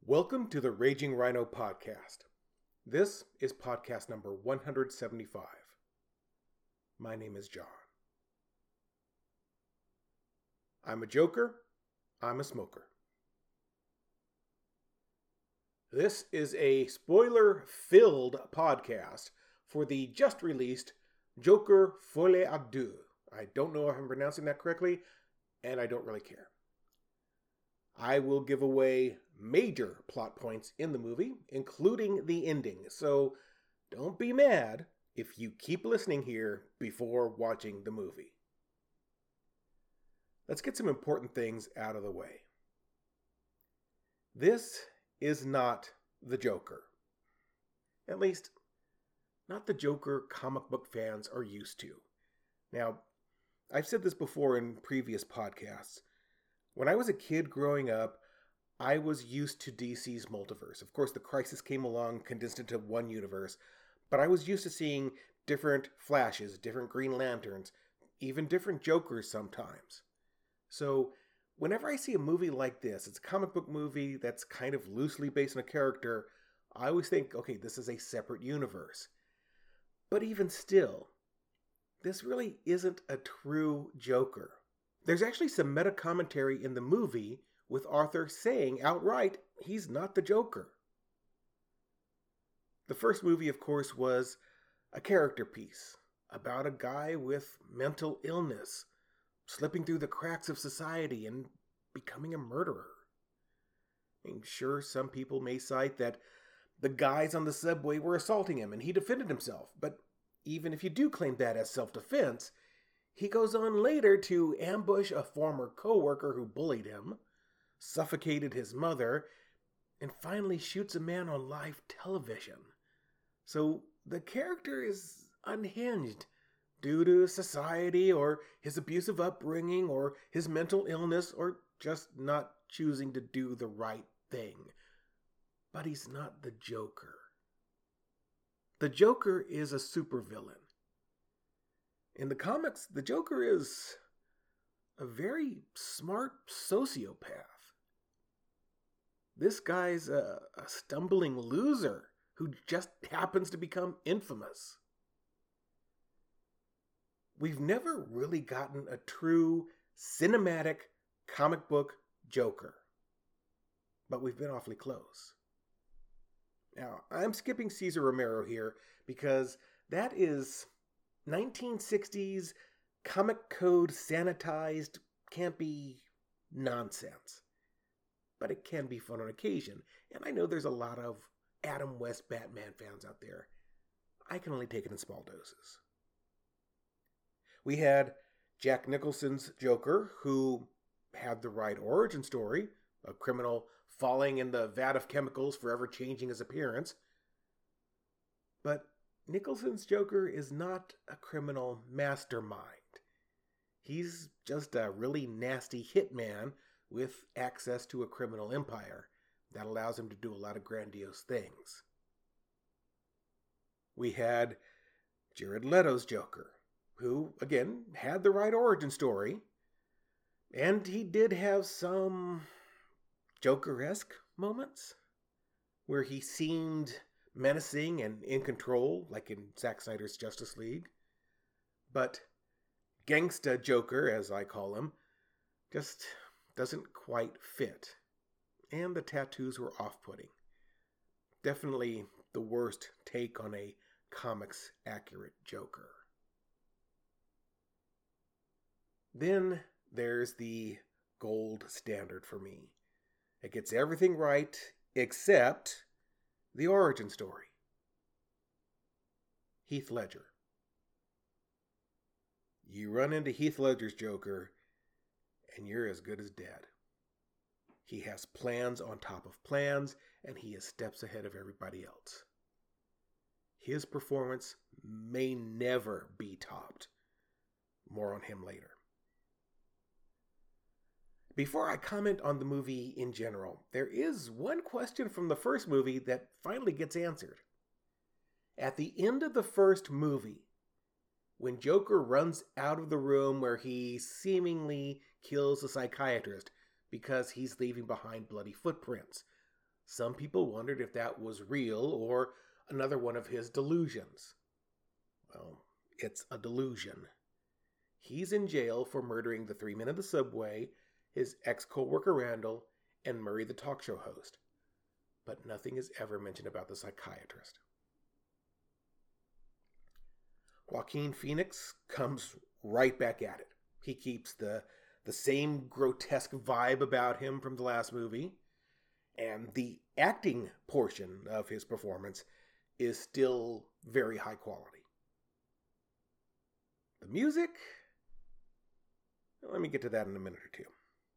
Welcome to the Raging Rhino podcast. This is podcast number 175. My name is John. I'm a joker. I'm a smoker. This is a spoiler-filled podcast for the just-released Joker Folie à Deux. I don't know if I'm pronouncing that correctly, and I don't really care. I will give away major plot points in the movie, including the ending, so don't be mad if you keep listening here before watching the movie. Let's get some important things out of the way. This is not the Joker. At least, not the Joker comic book fans are used to. Now, I've said this before in previous podcasts. When I was a kid growing up, I was used to DC's multiverse. Of course, the Crisis came along, condensed into one universe, but I was used to seeing different Flashes, different Green Lanterns, even different Jokers sometimes. So, whenever I see a movie like this, it's a comic book movie that's kind of loosely based on a character, I always think, okay, this is a separate universe. But even still, this really isn't a true Joker. There's actually some meta commentary in the movie with Arthur saying outright he's not the Joker. The first movie, of course, was a character piece about a guy with mental illness, slipping through the cracks of society and becoming a murderer. I'm sure some people may cite that the guys on the subway were assaulting him and he defended himself, but even if you do claim that as self-defense, he goes on later to ambush a former co-worker who bullied him, suffocated his mother, and finally shoots a man on live television. So the character is unhinged due to society or his abusive upbringing or his mental illness or just not choosing to do the right thing. But he's not the Joker. The Joker is a supervillain. In the comics, the Joker is a very smart sociopath. This guy's a stumbling loser who just happens to become infamous. We've never really gotten a true cinematic comic book Joker, but we've been awfully close. Now, I'm skipping Cesar Romero here because that is 1960s comic code sanitized, campy nonsense. But it can be fun on occasion, and I know there's a lot of Adam West Batman fans out there. I can only take it in small doses. We had Jack Nicholson's Joker, who had the right origin story, a criminal falling in the vat of chemicals, forever changing his appearance. But Nicholson's Joker is not a criminal mastermind. He's just a really nasty hitman with access to a criminal empire that allows him to do a lot of grandiose things. We had Jared Leto's Joker, who, again, had the right origin story, and he did have some Joker-esque moments where he seemed menacing and in control, like in Zack Snyder's Justice League. But Gangsta Joker, as I call him, just doesn't quite fit. And the tattoos were off-putting. Definitely the worst take on a comics-accurate Joker. Then there's the gold standard for me. It gets everything right except the origin story. Heath Ledger. You run into Heath Ledger's Joker, and you're as good as dead. He has plans on top of plans, and he is steps ahead of everybody else. His performance may never be topped. More on him later. Before I comment on the movie in general, there is one question from the first movie that finally gets answered. At the end of the first movie, when Joker runs out of the room where he seemingly kills the psychiatrist because he's leaving behind bloody footprints, Some people wondered if that was real or another one of his delusions. Well, it's a delusion. He's in jail for murdering the 3 men of the subway, his ex-co-worker Randall, and Murray the talk show host. But nothing is ever mentioned about the psychiatrist. Joaquin Phoenix comes right back at it. He keeps the same grotesque vibe about him from the last movie, and the acting portion of his performance is still very high quality. The music? Let me get to that in a minute or two.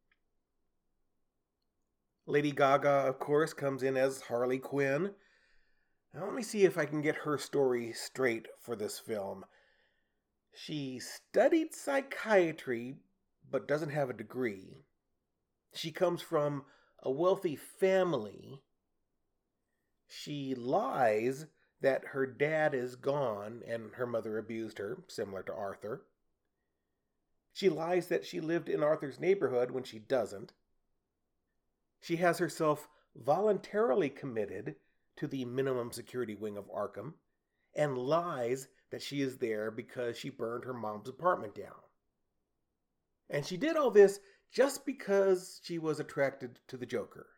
Lady Gaga, of course, comes in as Harley Quinn. Now, let me see if I can get her story straight for this film. She studied psychiatry, but doesn't have a degree. She comes from a wealthy family. She lies that her dad is gone and her mother abused her, similar to Arthur. She lies that she lived in Arthur's neighborhood when she doesn't. She has herself voluntarily committed to the minimum security wing of Arkham and lies that she is there because she burned her mom's apartment down. And she did all this just because she was attracted to the Joker.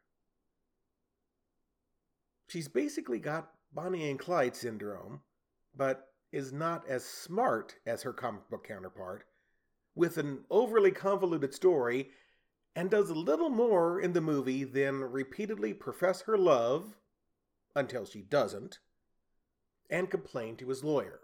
She's basically got Bonnie and Clyde syndrome, but is not as smart as her comic book counterpart, with an overly convoluted story, and does a little more in the movie than repeatedly profess her love, until she doesn't, and complain to his lawyer.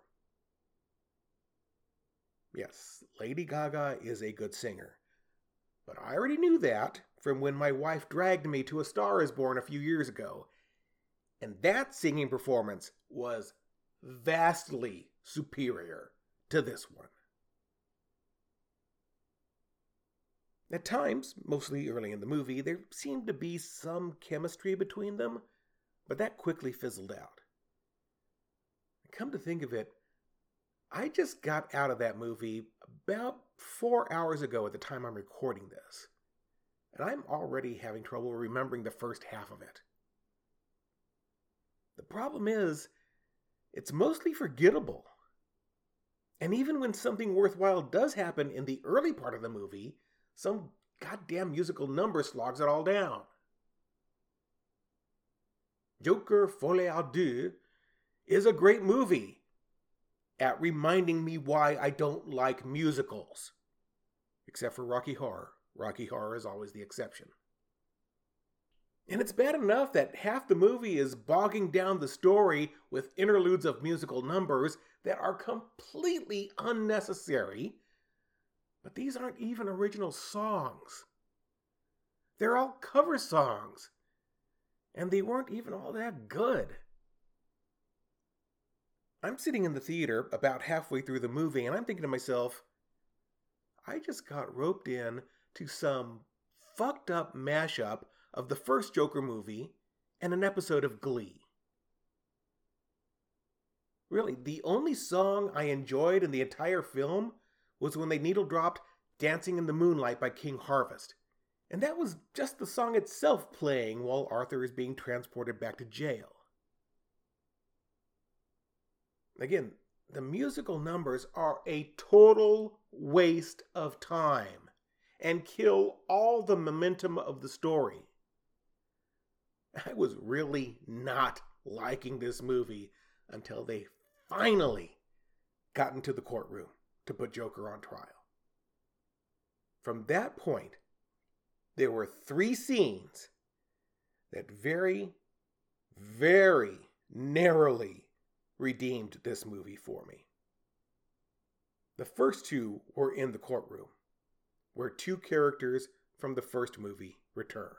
Yes, Lady Gaga is a good singer, but I already knew that from when my wife dragged me to A Star Is Born a few years ago, and that singing performance was vastly superior to this one. At times, mostly early in the movie, there seemed to be some chemistry between them, but that quickly fizzled out. Come to think of it, I just got out of that movie about 4 hours ago at the time I'm recording this, and I'm already having trouble remembering the first half of it. The problem is, it's mostly forgettable. And even when something worthwhile does happen in the early part of the movie, some goddamn musical number slogs it all down. Joker Folie à Deux is a great movie at reminding me why I don't like musicals. Except for Rocky Horror. Rocky Horror is always the exception. And it's bad enough that half the movie is bogging down the story with interludes of musical numbers that are completely unnecessary. But these aren't even original songs. They're all cover songs. And they weren't even all that good. I'm sitting in the theater about halfway through the movie and I'm thinking to myself, I just got roped in to some fucked up mashup of the first Joker movie and an episode of Glee. Really, the only song I enjoyed in the entire film was when they needle dropped Dancing in the Moonlight by King Harvest. And that was just the song itself playing while Arthur is being transported back to jail. Again, the musical numbers are a total waste of time and kill all the momentum of the story. I was really not liking this movie until they finally got into the courtroom to put Joker on trial. From that point, there were 3 scenes that very, very narrowly redeemed this movie for me. The first 2 were in the courtroom, where 2 characters from the first movie returned.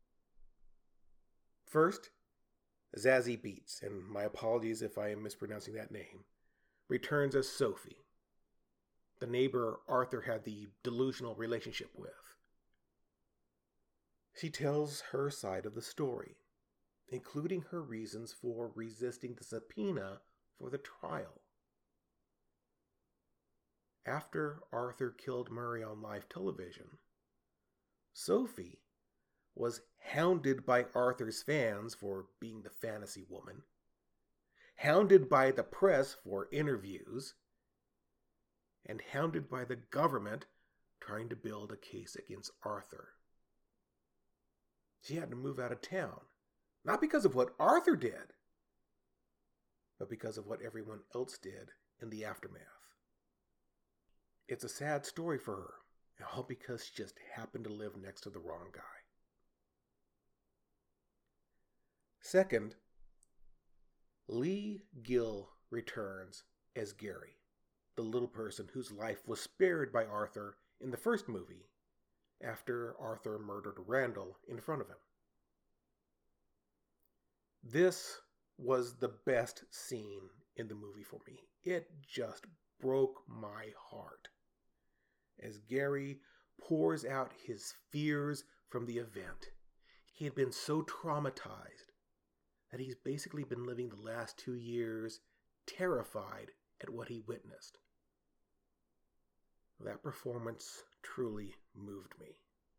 First, Zazie Beetz, and my apologies if I am mispronouncing that name, returns as Sophie, the neighbor Arthur had the delusional relationship with. She tells her side of the story, including her reasons for resisting the subpoena for the trial. After Arthur killed Murray on live television, Sophie was hounded by Arthur's fans for being the fantasy woman, hounded by the press for interviews, and hounded by the government trying to build a case against Arthur. She had to move out of town, not because of what Arthur did, but because of what everyone else did in the aftermath. It's a sad story for her, all because she just happened to live next to the wrong guy. Second, Lee Gill returns as Gary, the little person whose life was spared by Arthur in the first movie after Arthur murdered Randall in front of him. This was the best scene in the movie for me. It just broke my heart as Gary pours out his fears from the event. He had been so traumatized that he's basically been living the last 2 years terrified at what he witnessed. That performance truly moved me.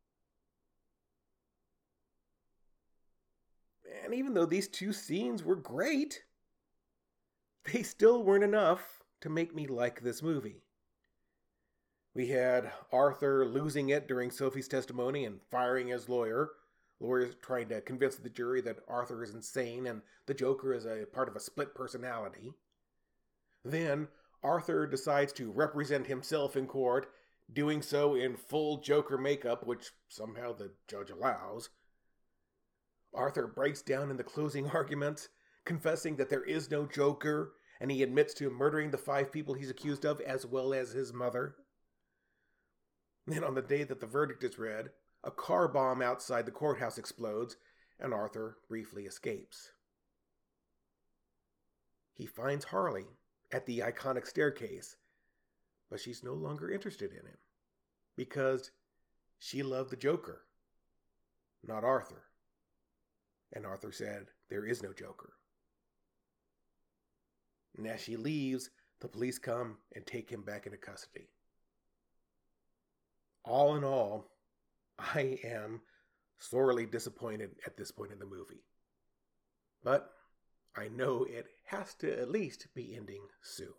And even though these 2 scenes were great, they still weren't enough to make me like this movie. We had Arthur losing it during Sophie's testimony and firing his lawyer. Lawyers trying to convince the jury that Arthur is insane and the Joker is a part of a split personality. Then Arthur decides to represent himself in court, doing so in full Joker makeup, which somehow the judge allows. Arthur breaks down in the closing arguments, confessing that there is no Joker, and he admits to murdering the 5 people he's accused of, as well as his mother. Then on the day that the verdict is read, a car bomb outside the courthouse explodes, and Arthur briefly escapes. He finds Harley at the iconic staircase, but she's no longer interested in him, because she loved the Joker, not Arthur. And Arthur said, there is no Joker. And as she leaves, the police come and take him back into custody. All in all, I am sorely disappointed at this point in the movie. But I know it has to at least be ending soon.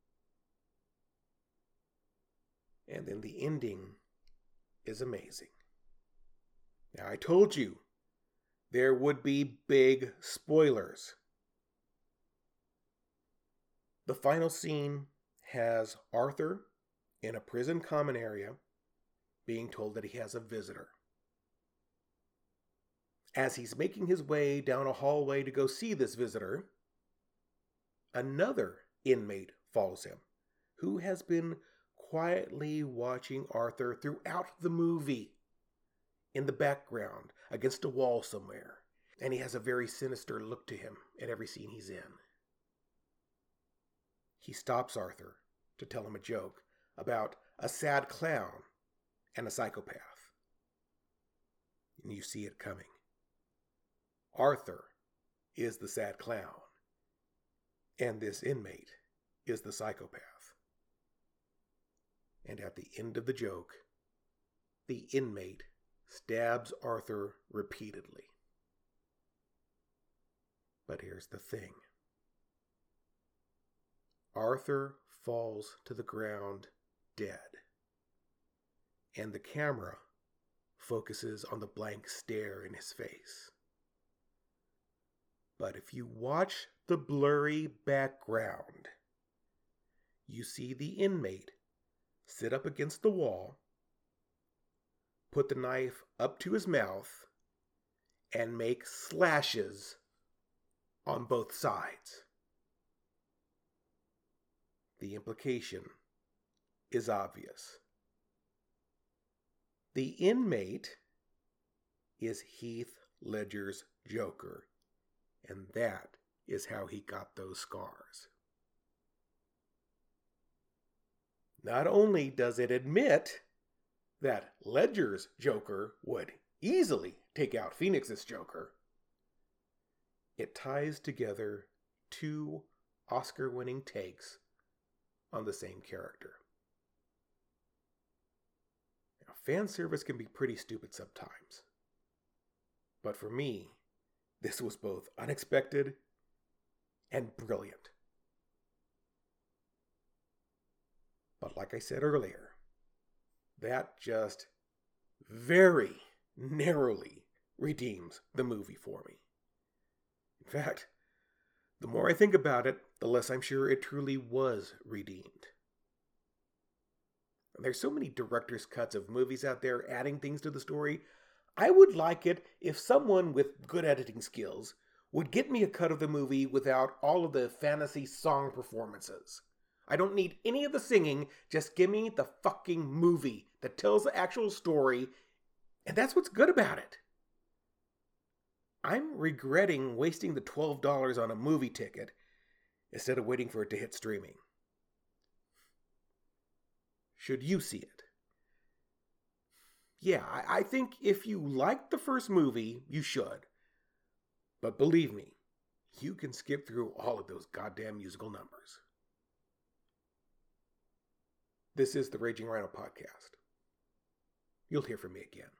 And then the ending is amazing. Now, I told you there would be big spoilers. The final scene has Arthur in a prison common area being told that he has a visitor. As he's making his way down a hallway to go see this visitor, another inmate follows him, who has been quietly watching Arthur throughout the movie in the background against a wall somewhere, and he has a very sinister look to him at every scene he's in. He stops Arthur to tell him a joke about a sad clown and a psychopath. And you see it coming. Arthur is the sad clown, and this inmate is the psychopath. And at the end of the joke, the inmate stabs Arthur repeatedly. But here's the thing. Arthur falls to the ground dead, and the camera focuses on the blank stare in his face. But if you watch the blurry background, you see the inmate sit up against the wall, put the knife up to his mouth, and make slashes on both sides. The implication is obvious. The inmate is Heath Ledger's Joker, and that is how he got those scars. Not only does it admit that Ledger's Joker would easily take out Phoenix's Joker, it ties together 2 Oscar-winning takes on the same character. Now, fan service can be pretty stupid sometimes. But for me, this was both unexpected and brilliant. But like I said earlier, that just very narrowly redeems the movie for me. In fact, the more I think about it, the less I'm sure it truly was redeemed. And there's so many director's cuts of movies out there adding things to the story. I would like it if someone with good editing skills would get me a cut of the movie without all of the fantasy song performances. I don't need any of the singing, just give me the fucking movie that tells the actual story, and that's what's good about it. I'm regretting wasting the $12 on a movie ticket instead of waiting for it to hit streaming. Should you see it? Yeah, I think if you liked the first movie, you should. But believe me, you can skip through all of those goddamn musical numbers. This is the Raging Rhino Podcast. You'll hear from me again.